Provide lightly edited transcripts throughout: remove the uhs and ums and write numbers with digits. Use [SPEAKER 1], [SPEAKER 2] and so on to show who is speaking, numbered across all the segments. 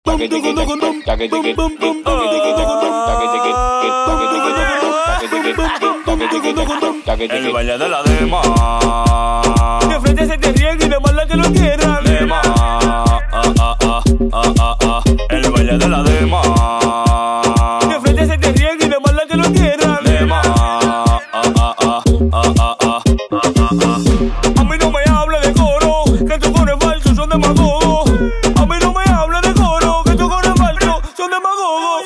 [SPEAKER 1] El baile de la dema.
[SPEAKER 2] De frente se te riega y de mala que lo quieran.
[SPEAKER 1] Dema. El baile de la dema.
[SPEAKER 2] De frente se te riega y de mala que lo quieran.
[SPEAKER 1] Dema.
[SPEAKER 2] A mí no me hable de coro, que tu coro es falso, son demagogos. A mí no me hable de coro, que tu coro es falso, son demagogos.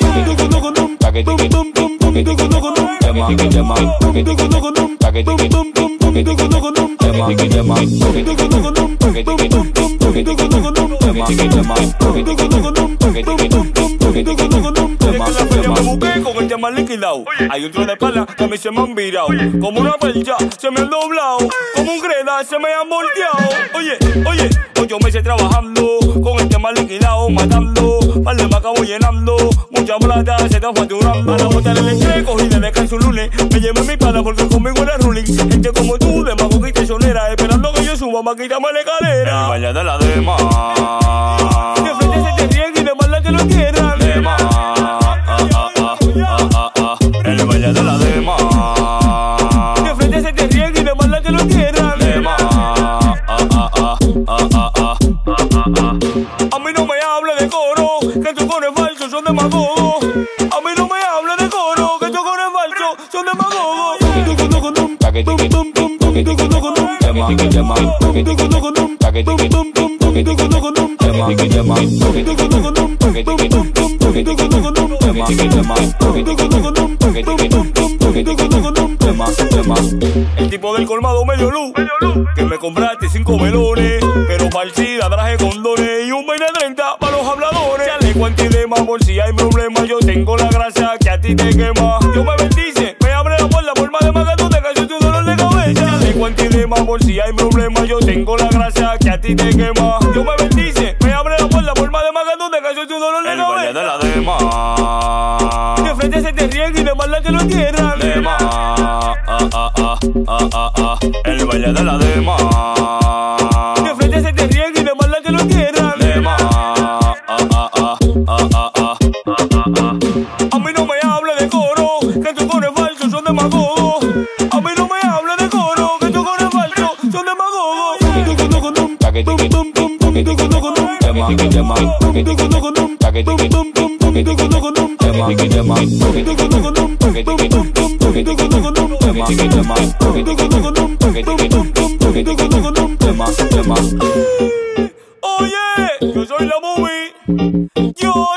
[SPEAKER 2] Me busqué con el tema liquidado. Hay un tiro de pala que a mí se me han virado. Como una percha se me han doblado. Como un greda se me han volteado. Oye, hoy yo me estoy trabajando con el tema liquidado, matando. Vale, me acabo llenando. Mucha plata se está facturando. Para botar el estrés, cogí de descanso un lunes. Me llevé mi pana porque conmigo era ruling. Gente como tú, de mago y tesonera, esperando que yo suba para quitarme la escalera.
[SPEAKER 1] El baile de la dema.
[SPEAKER 2] De frente se te riega y de mala que lo quieran.
[SPEAKER 1] Dema. El baile de la dema.
[SPEAKER 2] De frente se te riega y de mala que lo quieran.
[SPEAKER 1] Dema.
[SPEAKER 2] A mí no me hable de coro, que tu coro es falso, son demagogos. A mí no me hable de coro, que tu coro es falso, son demagogos. El tipo del colmado medio luz, que me compraste 5 melones, pero falsida traje condones y un 20-30 para los habladores. Ya le cuento de más por si hay problema, yo tengo la grasa que a ti te quema. Dios me bendice, me abre la puerta por más de más que tú te calles tu dolor de cabeza. Ya le cuento de más por si hay problema, yo tengo la grasa que a ti te quema. Dios me bendice, me abre la puerta por más de más que tú te calles tu dolor de
[SPEAKER 1] El baile
[SPEAKER 2] cabeza.
[SPEAKER 1] de la dema.
[SPEAKER 2] De frente se te riega y de mala que lo quieran.
[SPEAKER 1] Dema. El baile de la dema.
[SPEAKER 2] De frente se te riega y de mala que lo quieran.
[SPEAKER 1] Dema.
[SPEAKER 2] A mí no me hable de coro, que tu coro es falso, son demagogos. A mí no me hable de coro, que tu coro es falso, son demagogos. Oye, yo soy la movie. Yo